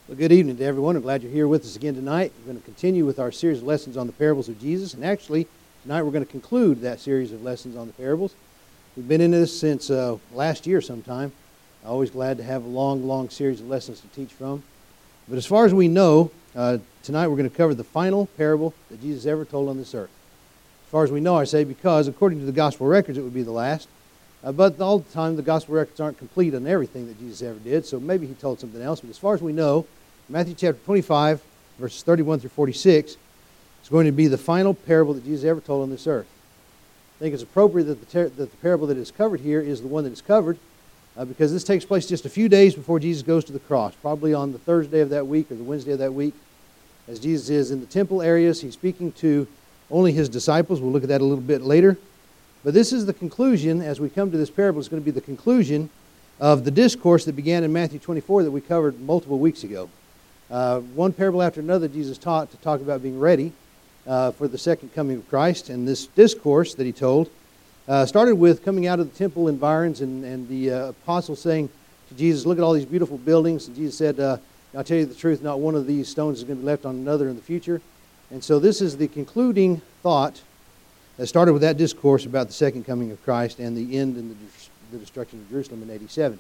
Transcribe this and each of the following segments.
Well, good evening to everyone. I'm glad you're here with us again tonight. We're going to continue with our series of lessons on the parables of Jesus. And actually, tonight we're going to conclude that series of lessons on the parables. We've been in this since last year sometime. I'm always glad to have a long series of lessons to teach from. But as far as we know, tonight we're going to cover the final parable that Jesus ever told on this earth. As far as we know, I say, because according to the gospel records, it would be the last. But all the time, the gospel records aren't complete on everything that Jesus ever did, so maybe he told something else. But as far as we know, Matthew chapter 25, verses 31 through 46, is going to be the final parable that Jesus ever told on this earth. I think it's appropriate that the parable that is covered here is the one that is covered, because this takes place just a few days before Jesus goes to the cross, probably on the Thursday of that week or the Wednesday of that week. As Jesus is in the temple areas, he's speaking to only his disciples. We'll look at that a little bit later. But this is the conclusion, as we come to this parable, it's going to be the conclusion of the discourse that began in Matthew 24 that we covered multiple weeks ago. One parable after another, Jesus taught to talk about being ready for the second coming of Christ. And this discourse that he told started with coming out of the temple environs and the apostles saying to Jesus, "Look at all these beautiful buildings." And Jesus said, "I'll tell you the truth, not one of these stones is going to be left on another in the future." And so this is the concluding thought that started with that discourse about the second coming of Christ and the end and the destruction of Jerusalem in AD 70.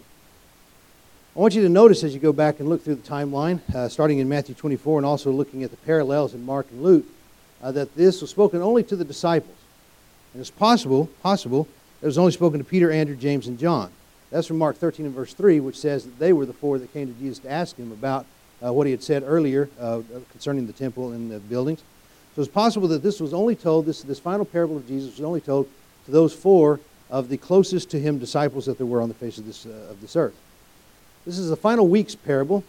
I want you to notice as you go back and look through the timeline, starting in Matthew 24 and also looking at the parallels in Mark and Luke, that this was spoken only to the disciples. And it's possible it was only spoken to Peter, Andrew, James, and John. That's from Mark 13 and verse 3, which says that they were the four that came to Jesus to ask him about what he had said earlier concerning the temple and the buildings. So it's possible that this was only told, this final parable of Jesus was only told to those four of the closest to him disciples that there were on the face of this earth. This is the final week's parable.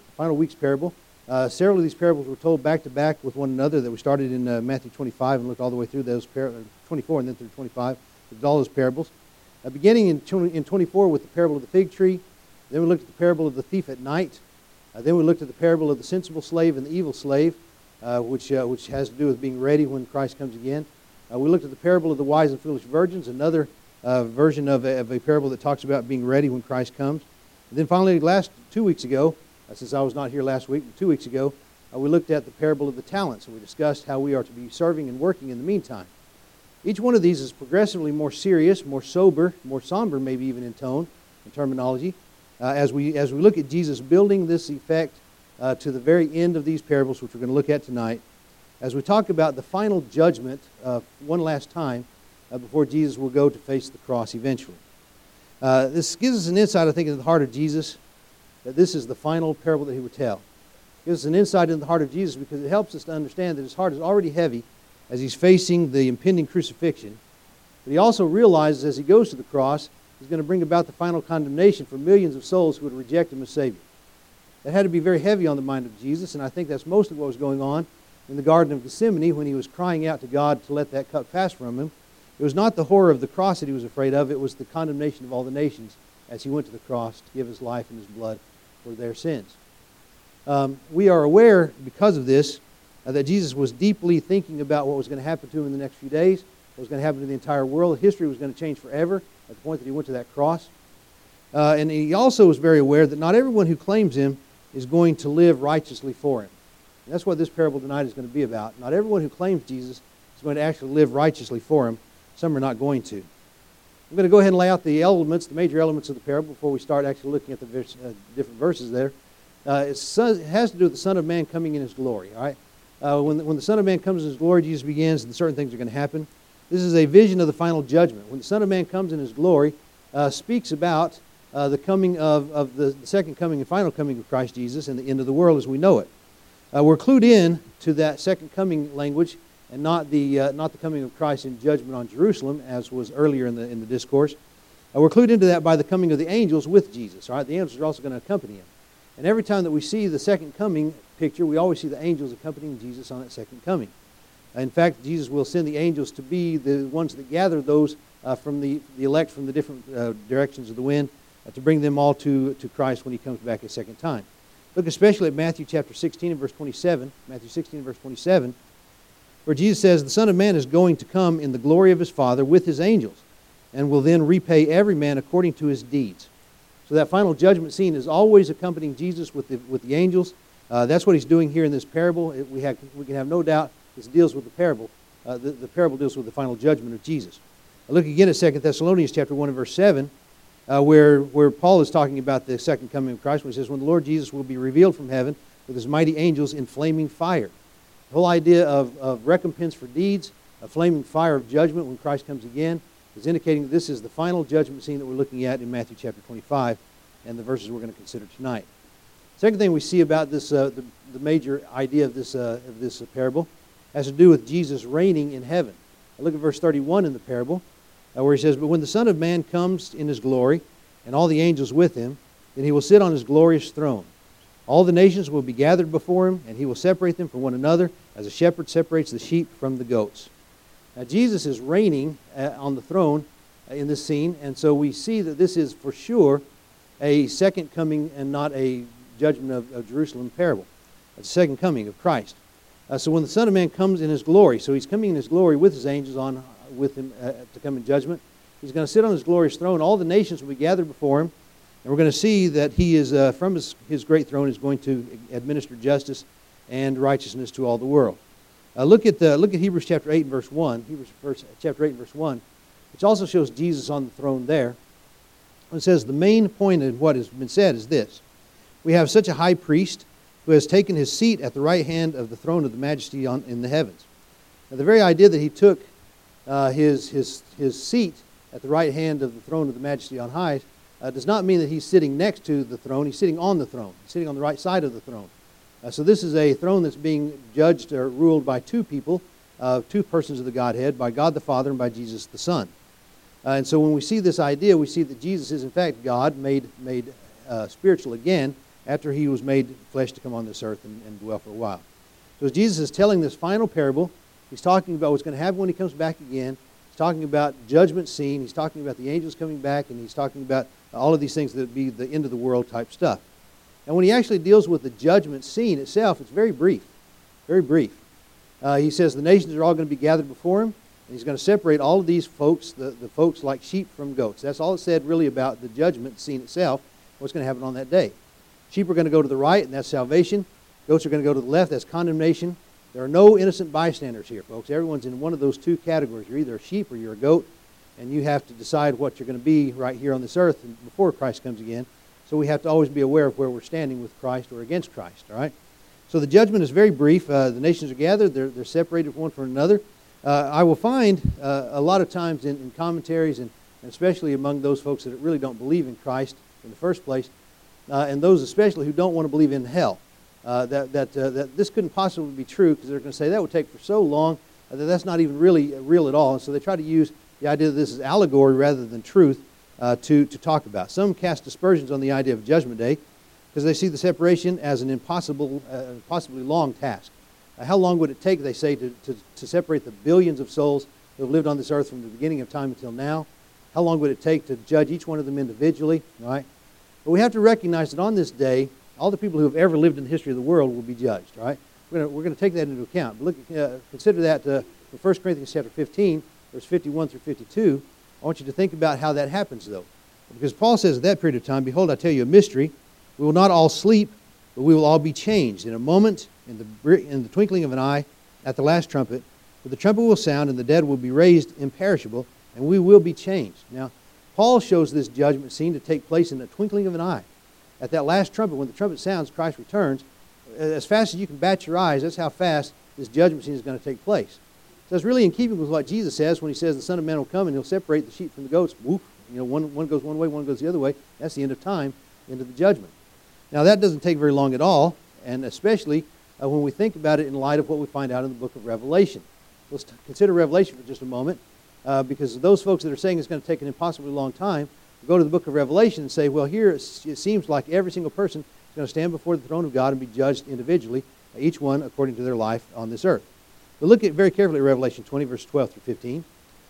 Several of these parables were told back to back with one another that we started in Matthew 25 and looked all the way through those 24 and then through 25 with all those parables. Beginning in 24 with the parable of the fig tree, then we looked at the parable of the thief at night. Then we looked at the parable of the sensible slave and the evil slave, which has to do with being ready when Christ comes again. We looked at the parable of the wise and foolish virgins, another version of a parable that talks about being ready when Christ comes. And then finally, 2 weeks ago, since I was not here last week, 2 weeks ago, we looked at the parable of the talents, and we discussed how we are to be serving and working in the meantime. Each one of these is progressively more serious, more sober, more somber, maybe even in tone and terminology, as we look at Jesus building this effect to the very end of these parables, which we're going to look at tonight, as we talk about the final judgment one last time before Jesus will go to face the cross eventually. This gives us an insight, I think, into the heart of Jesus, that this is the final parable that he would tell. It gives us an insight into the heart of Jesus because it helps us to understand that his heart is already heavy as he's facing the impending crucifixion. But he also realizes as he goes to the cross, he's going to bring about the final condemnation for millions of souls who would reject him as Savior. That had to be very heavy on the mind of Jesus, and I think that's most of what was going on in the Garden of Gethsemane when he was crying out to God to let that cup pass from him. It was not the horror of the cross that he was afraid of, it was the condemnation of all the nations as he went to the cross to give his life and his blood for their sins. We are aware, because of this, that Jesus was deeply thinking about what was going to happen to him in the next few days, what was going to happen to the entire world. History was going to change forever at the point that he went to that cross. And he also was very aware that not everyone who claims him is going to live righteously for him. And that's what this parable tonight is going to be about. Not everyone who claims Jesus is going to actually live righteously for him. Some are not going to. I'm going to go ahead and lay out the major elements of the parable before we start actually looking at the different verses there. It has to do with the Son of Man coming in his glory. All right? When the Son of Man comes in his glory, Jesus begins, and certain things are going to happen. This is a vision of the final judgment. When the Son of Man comes in his glory, speaks about the coming of the second coming and final coming of Christ Jesus and the end of the world as we know it. We're clued in to that second coming language and not the coming of Christ in judgment on Jerusalem, as was earlier in the discourse. We're clued into that by the coming of the angels with Jesus. All right, the angels are also going to accompany him. And every time that we see the second coming picture, we always see the angels accompanying Jesus on that second coming. In fact, Jesus will send the angels to be the ones that gather those from the elect from the different directions of the wind to bring them all to Christ when he comes back a second time. Look especially at Matthew chapter 16 and verse 27. Matthew 16 and verse 27. Where Jesus says, "The Son of Man is going to come in the glory of his Father with his angels, and will then repay every man according to his deeds." So that final judgment scene is always accompanying Jesus with the angels That's what he's doing here in this parable. We can have no doubt this deals with the parable. The parable deals with the final judgment of Jesus. Look again at 2 Thessalonians chapter 1 and verse 7, where Paul is talking about the second coming of Christ, when he says, when the Lord Jesus will be revealed from heaven with his mighty angels in flaming fire. The whole idea of recompense for deeds, a flaming fire of judgment when Christ comes again, is indicating that this is the final judgment scene that we're looking at in Matthew chapter 25 and the verses we're going to consider tonight. Second thing we see about this, the major idea of this parable, has to do with Jesus reigning in heaven. Look at verse 31 in the parable, where he says, but when the Son of Man comes in his glory, and all the angels with him, then he will sit on his glorious throne. All the nations will be gathered before him, and he will separate them from one another, as a shepherd separates the sheep from the goats. Now, Jesus is reigning on the throne in this scene, and so we see that this is for sure a second coming and not a judgment of Jerusalem parable. It's the second coming of Christ. So when the Son of Man comes in his glory, so he's coming in his glory with his angels with him to come in judgment. He's going to sit on his glorious throne. All the nations will be gathered before him. And we're going to see that he is, from his great throne, is going to administer justice and righteousness to all the world. Look at Hebrews chapter 8 and verse 1. Chapter 8 and verse 1, which also shows Jesus on the throne there. It says, the main point of what has been said is this. We have such a high priest who has taken his seat at the right hand of the throne of the majesty in the heavens. Now, the very idea that he took his seat at the right hand of the throne of the majesty on high does not mean that he's sitting next to the throne. He's sitting on the throne. He's sitting on the right side of the throne. So this is a throne that's being judged or ruled by two people, two persons of the Godhead, by God the Father and by Jesus the Son. And so when we see this idea, we see that Jesus is in fact God made spiritual again after he was made flesh to come on this earth and dwell for a while. So as Jesus is telling this final parable, he's talking about what's going to happen when he comes back again. He's talking about judgment scene. He's talking about the angels coming back, and he's talking about all of these things that would be the end of the world type stuff. And when he actually deals with the judgment scene itself, it's very brief. Very brief. He says the nations are all going to be gathered before him, and he's going to separate all of these folks, the folks like sheep from goats. That's all it said really about the judgment scene itself, what's going to happen on that day. Sheep are going to go to the right, and that's salvation. Goats are going to go to the left, that's condemnation. There are no innocent bystanders here, folks. Everyone's in one of those two categories. You're either a sheep or you're a goat, and you have to decide what you're going to be right here on this earth before Christ comes again. So we have to always be aware of where we're standing with Christ or against Christ, all right? So the judgment is very brief. The nations are gathered. They're separated one from another. I will find a lot of times in commentaries, and especially among those folks that really don't believe in Christ in the first place, and those especially who don't want to believe in hell, that this couldn't possibly be true, because they're going to say that would take for so long that that's not even really real at all. And so they try to use the idea that this is allegory rather than truth to talk about. Some cast aspersions on the idea of Judgment Day because they see the separation as an impossible, possibly long task. How long would it take, they say, to separate the billions of souls who have lived on this earth from the beginning of time until now? How long would it take to judge each one of them individually? All right? But we have to recognize that on this day, all the people who have ever lived in the history of the world will be judged. All right? We're going to take that into account. But consider that in 1 Corinthians chapter 15, verse 51 through 52. I want you to think about how that happens, though. Because Paul says at that period of time, behold, I tell you a mystery. We will not all sleep, but we will all be changed in a moment, in the twinkling of an eye, at the last trumpet. For the trumpet will sound, and the dead will be raised imperishable, and we will be changed. Now, Paul shows this judgment scene to take place in the twinkling of an eye. At that last trumpet, when the trumpet sounds, Christ returns. As fast as you can bat your eyes, that's how fast this judgment scene is going to take place. So it's really in keeping with what Jesus says when he says the Son of Man will come and he'll separate the sheep from the goats. Whoop, one goes one way, one goes the other way. That's the end of time, end of the judgment. Now that doesn't take very long at all, and especially when we think about it in light of what we find out in the book of Revelation. Let's consider Revelation for just a moment, because those folks that are saying it's going to take an impossibly long time go to the book of Revelation and say, well, here it seems like every single person is going to stand before the throne of God and be judged individually, each one according to their life on this earth. But look at very carefully at Revelation 20, verse 12 through 15.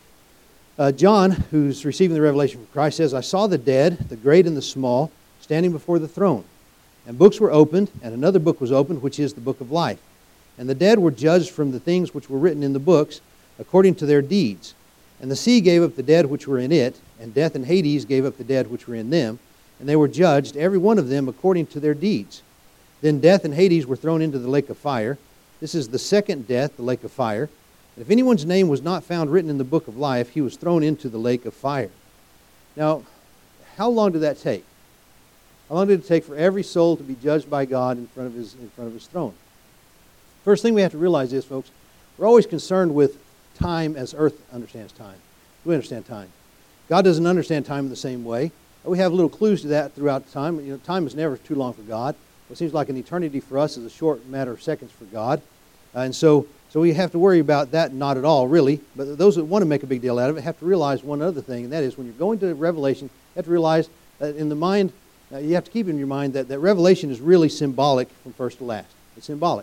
John, who's receiving the revelation from Christ, says, I saw the dead, the great and the small, standing before the throne. And books were opened, and another book was opened, which is the book of life. And the dead were judged from the things which were written in the books, according to their deeds. And the sea gave up the dead which were in it, and death and Hades gave up the dead which were in them. And they were judged, every one of them, according to their deeds. Then death and Hades were thrown into the lake of fire. This is the second death, the lake of fire. And if anyone's name was not found written in the book of life, he was thrown into the lake of fire. Now, how long did that take? How long did it take for every soul to be judged by God in front of his throne? First thing we have to realize is, folks, we're always concerned with time as earth understands time. We understand time. God doesn't understand time in the same way. We have little clues to that throughout time. You know, time is never too long for God. What seems like an eternity for us is a short matter of seconds for God. And so we have to worry about that, not at all, really. But those that want to make a big deal out of it have to realize one other thing, and that is when you're going to Revelation, you have to realize that in the mind, you have to keep in your mind that Revelation is really symbolic from first to last. It's symbolic.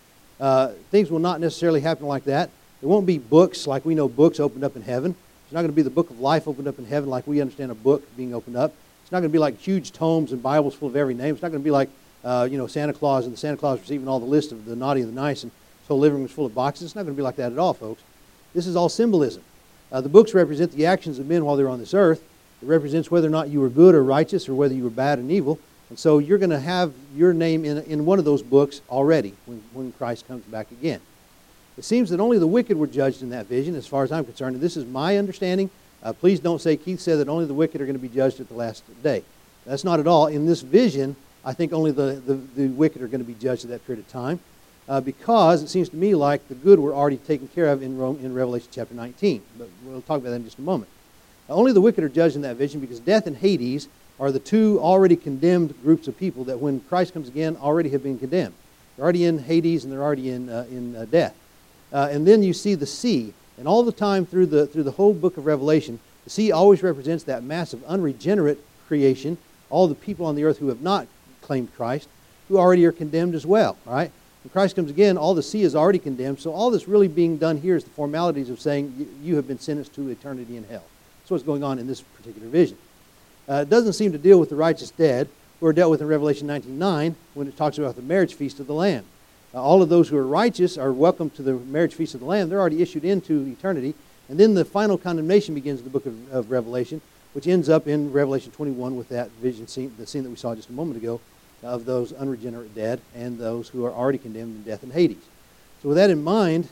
Things will not necessarily happen like that. There won't be books like we know books opened up in heaven. It's not going to be the book of life opened up in heaven like we understand a book being opened up. It's not going to be like huge tomes and Bibles full of every name. It's not going to be like Santa Claus and the Santa Claus receiving all the list of the naughty and the nice and his whole living room was full of boxes. It's not going to be like that at all, folks. This is all symbolism. The books represent the actions of men while they're on this earth. It represents whether or not you were good or righteous or whether you were bad and evil. And so you're going to have your name in one of those books already when Christ comes back again. It seems that only the wicked were judged in that vision, as far as I'm concerned. And this is my understanding. Please don't say Keith said that only the wicked are going to be judged at the last day. That's not at all. In this vision, I think only the wicked are going to be judged at that period of time because it seems to me like the good were already taken care of in Revelation chapter 19. But we'll talk about that in just a moment. Only the wicked are judged in that vision because death and Hades are the two already condemned groups of people that when Christ comes again already have been condemned. They're already in Hades and they're already in death. And then you see the sea. And all the time through the whole book of Revelation, the sea always represents that massive unregenerate creation, all the people on the earth who have not claimed Christ, who already are condemned as well. All right? When Christ comes again, all the sea is already condemned. So all that's really being done here is the formalities of saying you have been sentenced to eternity in hell. That's what's going on in this particular vision. It doesn't seem to deal with the righteous dead, who are dealt with in Revelation 19:9 when it talks about the marriage feast of the Lamb. All of those who are righteous are welcome to the marriage feast of the Lamb. They're already issued into eternity. And then the final condemnation begins in the book of Revelation, which ends up in Revelation 21 with that vision scene, the scene that we saw just a moment ago, of those unregenerate dead and those who are already condemned in death and Hades. So with that in mind,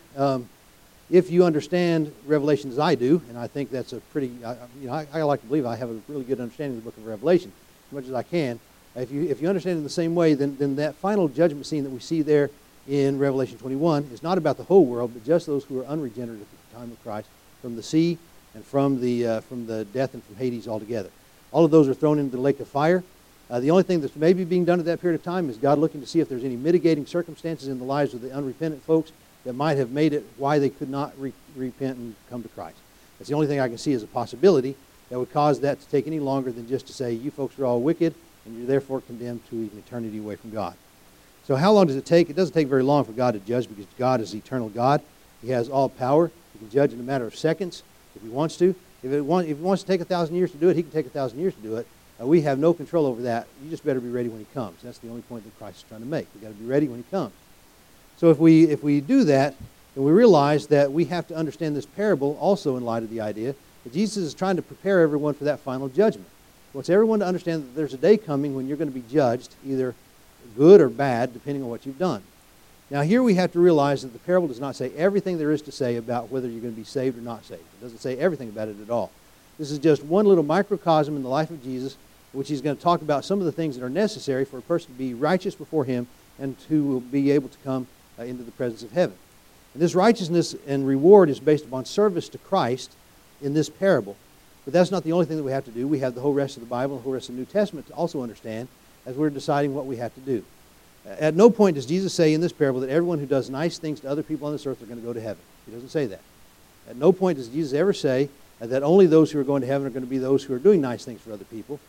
if you understand Revelation as I do, and I think that's a pretty, I like to believe I have a really good understanding of the book of Revelation, as much as I can. If you understand it in the same way, then that final judgment scene that we see there in Revelation 21 is not about the whole world, but just those who are unregenerate at the time of Christ, from the sea and from the death and from Hades altogether. All of those are thrown into the lake of fire. The only thing that's maybe being done at that period of time is God looking to see if there's any mitigating circumstances in the lives of the unrepentant folks that might have made it why they could not repent and come to Christ. That's the only thing I can see as a possibility that would cause that to take any longer than just to say, you folks are all wicked, and you're therefore condemned to an eternity away from God. So how long does it take? It doesn't take very long for God to judge because God is eternal God. He has all power. He can judge in a matter of seconds if he wants to. If he wants to take 1,000 years to do it, he can take 1,000 years to do it. We have no control over that. You just better be ready when he comes. That's the only point that Christ is trying to make. We've got to be ready when he comes. So if we do that, then we realize that we have to understand this parable also in light of the idea that Jesus is trying to prepare everyone for that final judgment. He wants everyone to understand that there's a day coming when you're going to be judged, either good or bad, depending on what you've done. Now here we have to realize that the parable does not say everything there is to say about whether you're going to be saved or not saved. It doesn't say everything about it at all. This is just one little microcosm in the life of Jesus, which he's going to talk about some of the things that are necessary for a person to be righteous before him and to be able to come into the presence of heaven. And this righteousness and reward is based upon service to Christ in this parable. But that's not the only thing that we have to do. We have the whole rest of the Bible, the whole rest of the New Testament to also understand as we're deciding what we have to do. At no point does Jesus say in this parable that everyone who does nice things to other people on this earth are going to go to heaven. He doesn't say that. At no point does Jesus ever say that only those who are going to heaven are going to be those who are doing nice things for other people.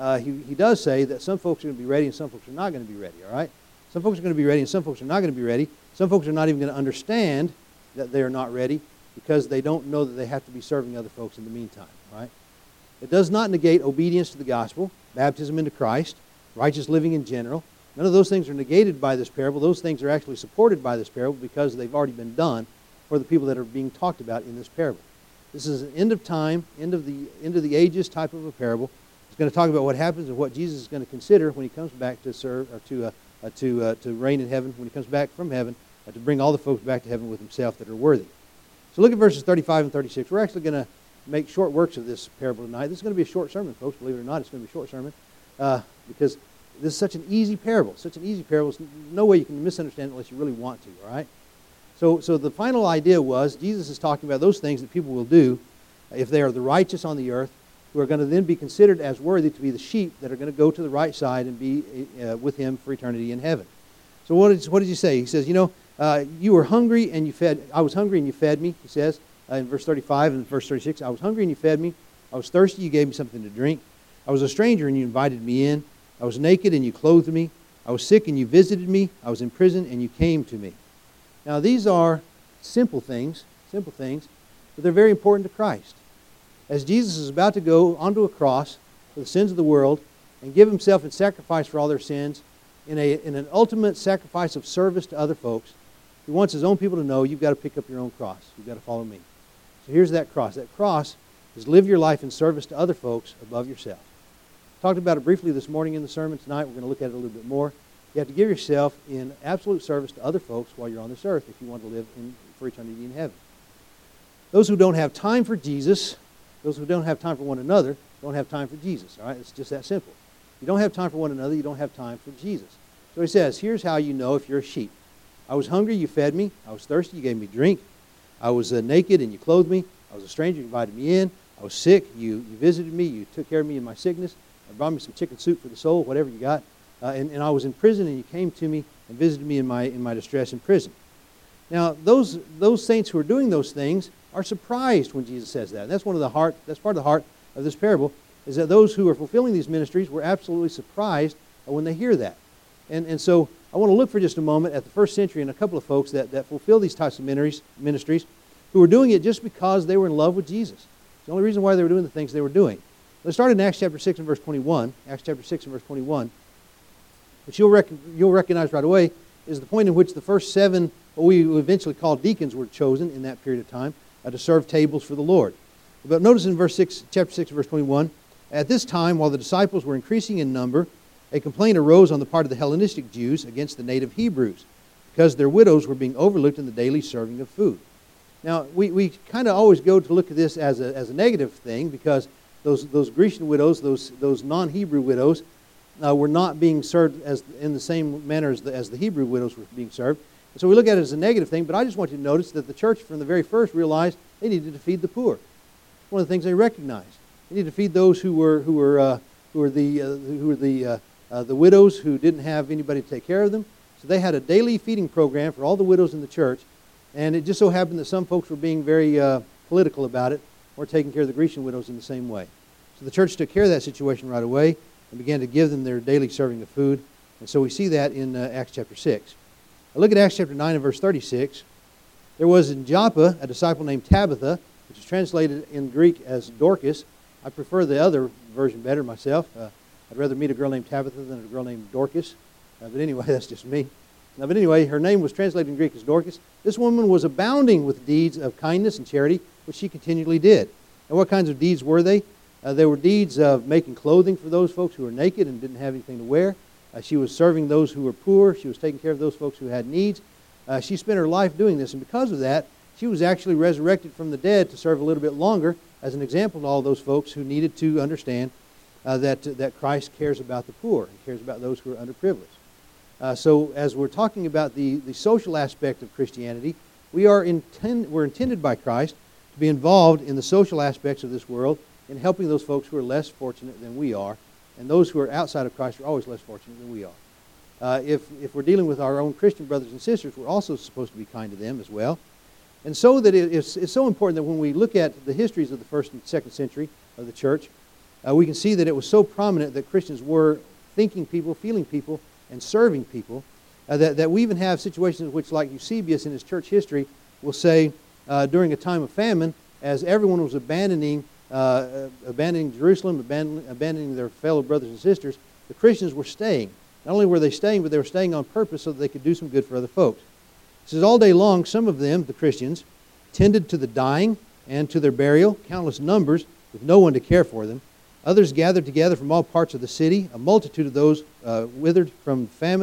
He does say that some folks are going to be ready and some folks are not going to be ready, all right? Some folks are going to be ready and some folks are not going to be ready. Some folks are not even going to understand that they are not ready because they don't know that they have to be serving other folks in the meantime, right? It does not negate obedience to the gospel, baptism into Christ, righteous living in general. None of those things are negated by this parable. Those things are actually supported by this parable because they've already been done for the people that are being talked about in this parable. This is an end of time, end of the ages type of a parable. It's going to talk about what happens and what Jesus is going to consider when he comes back to serve or to to reign in heaven when he comes back from heaven, to bring all the folks back to heaven with himself that are worthy. So look at verses 35 and 36. We're actually going to make short works of this parable tonight. This is going to be a short sermon, folks. Believe it or not, it's going to be a short sermon because this is such an easy parable. Such an easy parable. There's no way you can misunderstand it unless you really want to, all right? So the final idea was Jesus is talking about those things that people will do if they are the righteous on the earth, who are going to then be considered as worthy to be the sheep that are going to go to the right side and be with him for eternity in heaven. So what did he say? He says, you were hungry and you fed. I was hungry and you fed me, he says in verse 35 and verse 36. I was hungry and you fed me. I was thirsty, you gave me something to drink. I was a stranger and you invited me in. I was naked and you clothed me. I was sick and you visited me. I was in prison and you came to me. Now these are simple things, but they're very important to Christ. As Jesus is about to go onto a cross for the sins of the world and give himself in sacrifice for all their sins, in an ultimate sacrifice of service to other folks, he wants his own people to know you've got to pick up your own cross. You've got to follow me. So here's that cross. That cross is live your life in service to other folks above yourself. Talked about it briefly this morning in the sermon. Tonight we're going to look at it a little bit more. You have to give yourself in absolute service to other folks while you're on this earth if you want to live for eternity in heaven. Those who don't have time for Jesus, those who don't have time for one another, don't have time for Jesus. All right? It's just that simple. You don't have time for one another, you don't have time for Jesus. So he says, here's how you know if you're a sheep. I was hungry, you fed me. I was thirsty, you gave me drink. I was naked, and you clothed me. I was a stranger, you invited me in. I was sick, you visited me. You took care of me in my sickness. I brought me some chicken soup for the soul, whatever you got. And I was in prison, and you came to me and visited me in my distress in prison. Now, those saints who are doing those things are surprised when Jesus says that. And that's part of the heart of this parable, is that those who are fulfilling these ministries were absolutely surprised when they hear that. And so I want to look for just a moment at the first century and a couple of folks that fulfill these types of ministries who were doing it just because they were in love with Jesus. It's the only reason why they were doing the things they were doing. Let's start in Acts chapter 6 and verse 21. Acts chapter 6 and verse 21. Which you'll recognize right away is the point in which the first 7, what we eventually call deacons, were chosen in that period of time to serve tables for the Lord. But notice in chapter 6, verse 21, at this time, while the disciples were increasing in number, a complaint arose on the part of the Hellenistic Jews against the native Hebrews, because their widows were being overlooked in the daily serving of food. Now, we kind of always go to look at this as a negative thing, because those Grecian widows, those non-Hebrew widows, were not being served in the same manner as the Hebrew widows were being served. And so we look at it as a negative thing, but I just want you to notice that the church from the very first realized they needed to feed the poor. One of the things they recognized. They needed to feed those who were the widows who didn't have anybody to take care of them. So they had a daily feeding program for all the widows in the church, and it just so happened that some folks were being very political about it, or taking care of the Grecian widows in the same way. So the church took care of that situation right away and began to give them their daily serving of food. And so we see that in Acts chapter 6. Now look at Acts chapter 9 and verse 36. There was in Joppa a disciple named Tabitha, which is translated in Greek as Dorcas. I prefer the other version better myself. I'd rather meet a girl named Tabitha than a girl named Dorcas. But anyway, that's just me. But anyway, her name was translated in Greek as Dorcas. This woman was abounding with deeds of kindness and charity, which she continually did. And what kinds of deeds were they? They were deeds of making clothing for those folks who were naked and didn't have anything to wear. She was serving those who were poor. She was taking care of those folks who had needs. She spent her life doing this, and because of that, she was actually resurrected from the dead to serve a little bit longer as an example to all those folks who needed to understand that Christ cares about the poor and cares about those who are underprivileged. So as we're talking about the social aspect of Christianity, we're intended by Christ to be involved in the social aspects of this world in helping those folks who are less fortunate than we are. And those who are outside of Christ are always less fortunate than we are. If we're dealing with our own Christian brothers and sisters, we're also supposed to be kind to them as well. And so that it's so important that when we look at the histories of the first and second century of the church, we can see that it was so prominent that Christians were thinking people, feeling people, and serving people, that we even have situations in which, like Eusebius in his church history will say, during a time of famine, as everyone was abandoning Jerusalem, abandoning their fellow brothers and sisters, the Christians were staying. Not only were they staying, but they were staying on purpose so that they could do some good for other folks. It says, all day long, some of them, the Christians, tended to the dying and to their burial, countless numbers, with no one to care for them. Others gathered together from all parts of the city, a multitude of those withered from famine,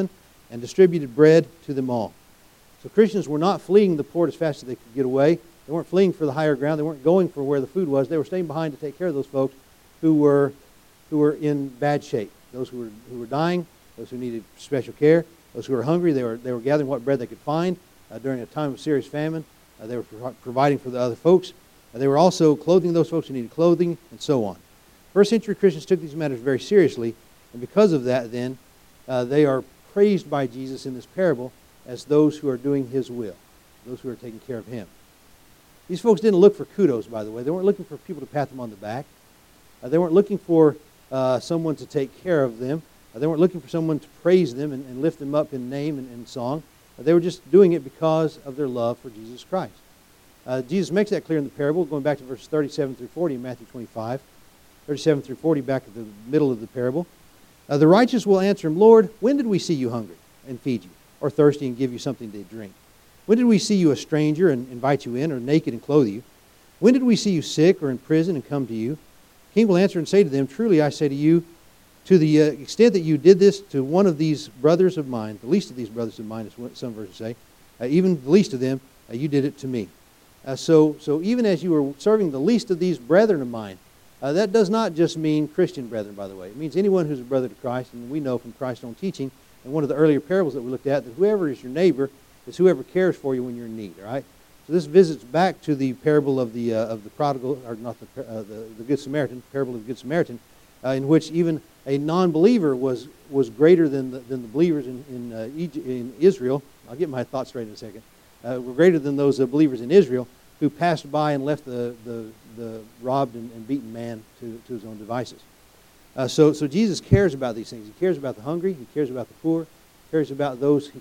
and distributed bread to them all. So Christians were not fleeing the port as fast as they could get away. They weren't fleeing for the higher ground. They weren't going for where the food was. They were staying behind to take care of those folks who were in bad shape. Those who were dying, those who needed special care, those who were hungry. They were gathering what bread they could find during a time of serious famine. They were providing for the other folks. They were also clothing those folks who needed clothing, and so on. First century Christians took these matters very seriously, and because of that, then, they are praised by Jesus in this parable as those who are doing His will, those who are taking care of Him. These folks didn't look for kudos, by the way. They weren't looking for people to pat them on the back. They weren't looking for someone to take care of them. They weren't looking for someone to praise them and lift them up in name and song. They were just doing it because of their love for Jesus Christ. Jesus makes that clear in the parable, going back to verses 37 through 40 in Matthew 25. 37 through 40, back at the middle of the parable. The righteous will answer Him, Lord, when did we see you hungry and feed you, or thirsty and give you something to drink? When did we see you a stranger and invite you in, or naked and clothe you? When did we see you sick or in prison and come to you? The king will answer and say to them, truly I say to you, to the extent that you did this to one of these brothers of mine, the least of these brothers of mine, is what some versions say, even the least of them, you did it to me. So even as you were serving the least of these brethren of mine, that does not just mean Christian brethren, by the way. It means anyone who's a brother to Christ, and we know from Christ's own teaching, and one of the earlier parables that we looked at, that whoever is your neighbor is whoever cares for you when you're in need, all right? So this visits back to the parable of the prodigal, or not the Good Samaritan, parable of the Good Samaritan, in which even a non-believer was greater than the believers in Israel. I'll get my thoughts straight in a second. Were greater than those believers in Israel who passed by and left the robbed and beaten man to his own devices. So Jesus cares about these things. He cares about the hungry. He cares about the poor. He cares about those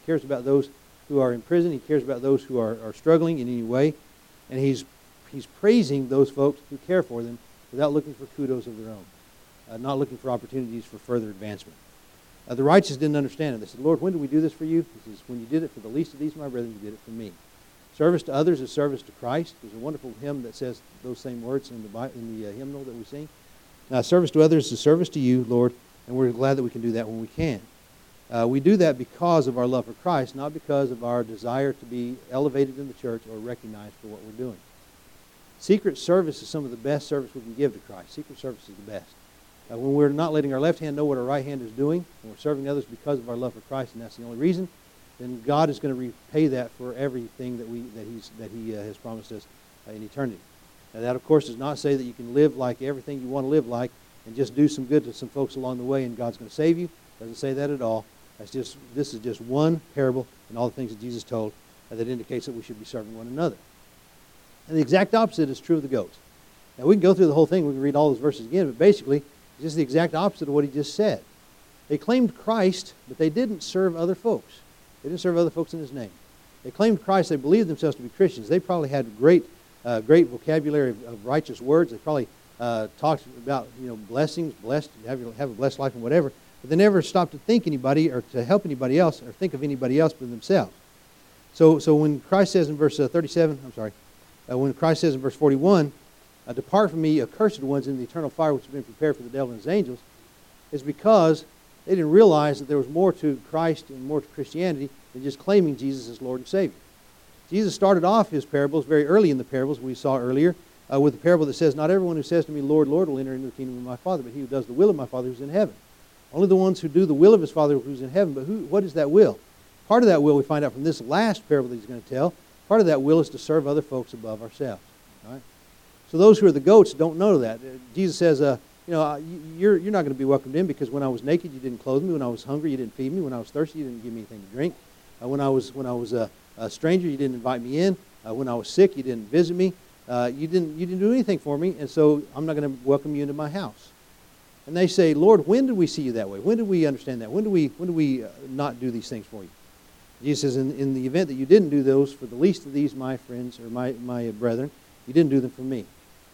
who are in prison. He cares about those who are struggling in any way. And he's praising those folks who care for them without looking for kudos of their own, not looking for opportunities for further advancement. The righteous didn't understand it. They said, Lord, when did we do this for you? He says, when you did it for the least of these, my brethren, you did it for me. Service to others is service to Christ. There's a wonderful hymn that says those same words in the hymnal that we sing. Service to others is service to you, Lord, and we're glad that we can do that when we can. We do that because of our love for Christ, not because of our desire to be elevated in the church or recognized for what we're doing. Secret service is some of the best service we can give to Christ. Secret service is the best. When we're not letting our left hand know what our right hand is doing, and we're serving others because of our love for Christ, and that's the only reason, then God is going to repay that for everything that He has promised us in eternity. Now that, of course, does not say that you can live like everything you want to live like and just do some good to some folks along the way and God's going to save you. It doesn't say that at all. This is just one parable in all the things that Jesus told that indicates that we should be serving one another. And the exact opposite is true of the goats. Now we can go through the whole thing. We can read all those verses again, but basically it's just the exact opposite of what He just said. They claimed Christ, but they didn't serve other folks. They didn't serve other folks in His name. They claimed Christ. They believed themselves to be Christians. They probably had great vocabulary of righteous words. They probably talked about blessings, blessed, have a blessed life and whatever. But they never stopped to think anybody or to help anybody else or think of anybody else but themselves. So when Christ says in verse 37, when Christ says in verse 41, depart from me, accursed ones, in the eternal fire which has been prepared for the devil and his angels, is because they didn't realize that there was more to Christ and more to Christianity than just claiming Jesus as Lord and Savior. Jesus started off His parables very early in the parables we saw earlier with the parable that says, not everyone who says to me, Lord, Lord, will enter into the kingdom of my Father, but he who does the will of my Father who's in heaven. Only the ones who do the will of His Father who's in heaven. But what is that will? Part of that will we find out from this last parable that He's going to tell. Part of that will is to serve other folks above ourselves. All right? So those who are the goats don't know that. Jesus says, you're not going to be welcomed in because when I was naked, you didn't clothe me. When I was hungry, you didn't feed me. When I was thirsty, you didn't give me anything to drink. When I was a stranger, you didn't invite me in. When I was sick, you didn't visit me. You didn't do anything for me, and so I'm not going to welcome you into my house. And they say, Lord, when did we see you that way? When did we understand that? When do we not do these things for you? Jesus says, in the event that you didn't do those for the least of these, my friends, or my brethren, you didn't do them for me.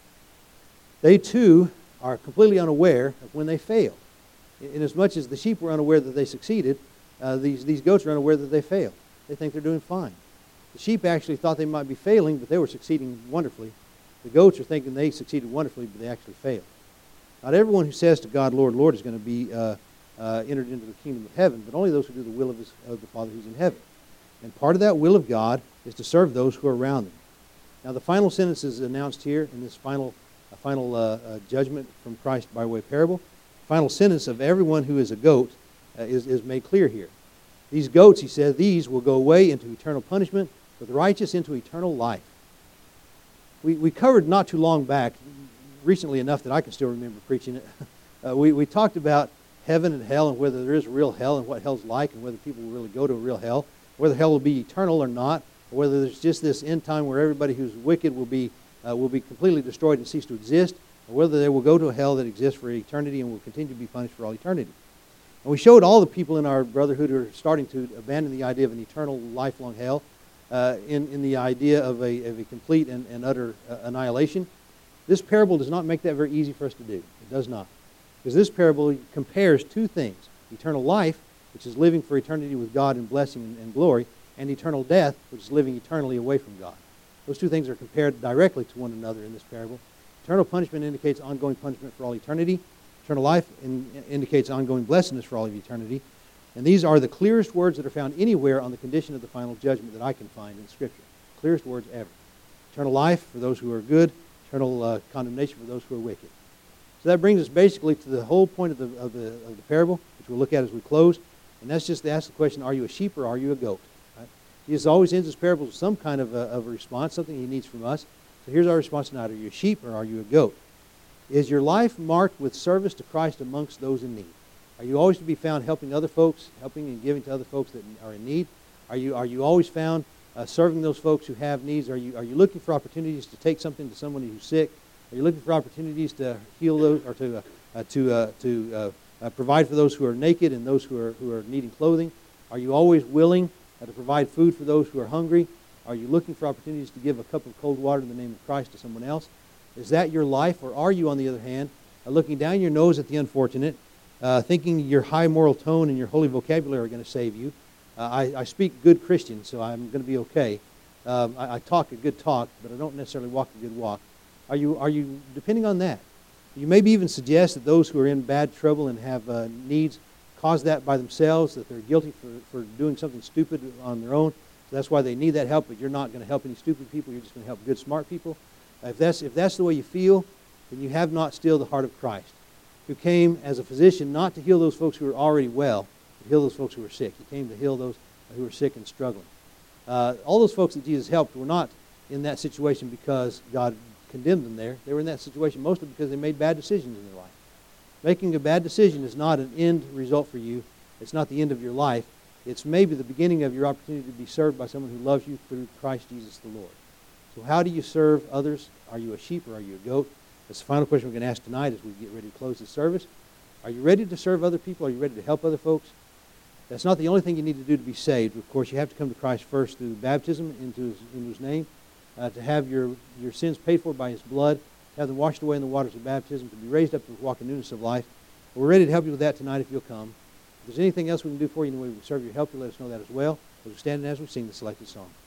They too are completely unaware of when they failed. Inasmuch as the sheep were unaware that they succeeded, these goats are unaware that they failed. They think they're doing fine. The sheep actually thought they might be failing, but they were succeeding wonderfully. The goats are thinking they succeeded wonderfully, but they actually failed. Not everyone who says to God, Lord, Lord, is going to be entered into the kingdom of heaven, but only those who do the will of the Father who's in heaven. And part of that will of God is to serve those who are around them. Now, the final sentence is announced here in this final judgment from Christ by way of parable. The final sentence of everyone who is a goat is made clear here. These goats, he said, these will go away into eternal punishment, but the righteous into eternal life. We covered not too long back, recently enough that I can still remember preaching it, we talked about heaven and hell and whether there is a real hell and what hell's like and whether people will really go to a real hell, whether hell will be eternal or not, or whether there's just this end time where everybody who's wicked will be completely destroyed and cease to exist, or whether they will go to a hell that exists for eternity and will continue to be punished for all eternity. And we showed all the people in our brotherhood who are starting to abandon the idea of an eternal, lifelong hell in the idea of a complete and utter annihilation. This parable does not make that very easy for us to do. It does not. Because this parable compares two things: eternal life, which is living for eternity with God in blessing and glory, and eternal death, which is living eternally away from God. Those two things are compared directly to one another in this parable. Eternal punishment indicates ongoing punishment for all eternity. Eternal life indicates ongoing blessedness for all of eternity. And these are the clearest words that are found anywhere on the condition of the final judgment that I can find in Scripture. Clearest words ever. Eternal life for those who are good, eternal condemnation for those who are wicked. So that brings us basically to the whole point of the parable, which we'll look at as we close. And that's just to ask the question, are you a sheep or are you a goat? Right? Jesus always ends his parables with some kind of a response, something he needs from us. So here's our response tonight. Are you a sheep or are you a goat? Is your life marked with service to Christ amongst those in need? Are you always to be found helping other folks, helping and giving to other folks that are in need? Are you always found serving those folks who have needs? Are you looking for opportunities to take something to somebody who's sick? Are you looking for opportunities to heal those, or to provide for those who are naked and those who are needing clothing? Are you always willing to provide food for those who are hungry? Are you looking for opportunities to give a cup of cold water in the name of Christ to someone else? Is that your life, or are you, on the other hand, looking down your nose at the unfortunate, thinking your high moral tone and your holy vocabulary are going to save you? I speak good Christian, so I'm going to be okay. I talk a good talk, but I don't necessarily walk a good walk. Are you depending on that? You maybe even suggest that those who are in bad trouble and have needs cause that by themselves, that they're guilty for doing something stupid on their own. So that's why they need that help, but you're not going to help any stupid people. You're just going to help good, smart people. If that's the way you feel, then you have not still the heart of Christ, who came as a physician not to heal those folks who are already well, but to heal those folks who are sick. He came to heal those who are sick and struggling. All those folks that Jesus helped were not in that situation because God condemned them there. They were in that situation mostly because they made bad decisions in their life. Making a bad decision is not an end result for you. It's not the end of your life. It's maybe the beginning of your opportunity to be served by someone who loves you through Christ Jesus the Lord. So how do you serve others? Are you a sheep or are you a goat? That's the final question we're going to ask tonight as we get ready to close the service. Are you ready to serve other people? Are you ready to help other folks? That's not the only thing you need to do to be saved. Of course, you have to come to Christ first through baptism into his name, to have your sins paid for by his blood, to have them washed away in the waters of baptism, to be raised up to walk in newness of life. We're ready to help you with that tonight if you'll come. If there's anything else we can do for you in the way we serve your help, you let us know that as well as we stand and as we sing the selected song.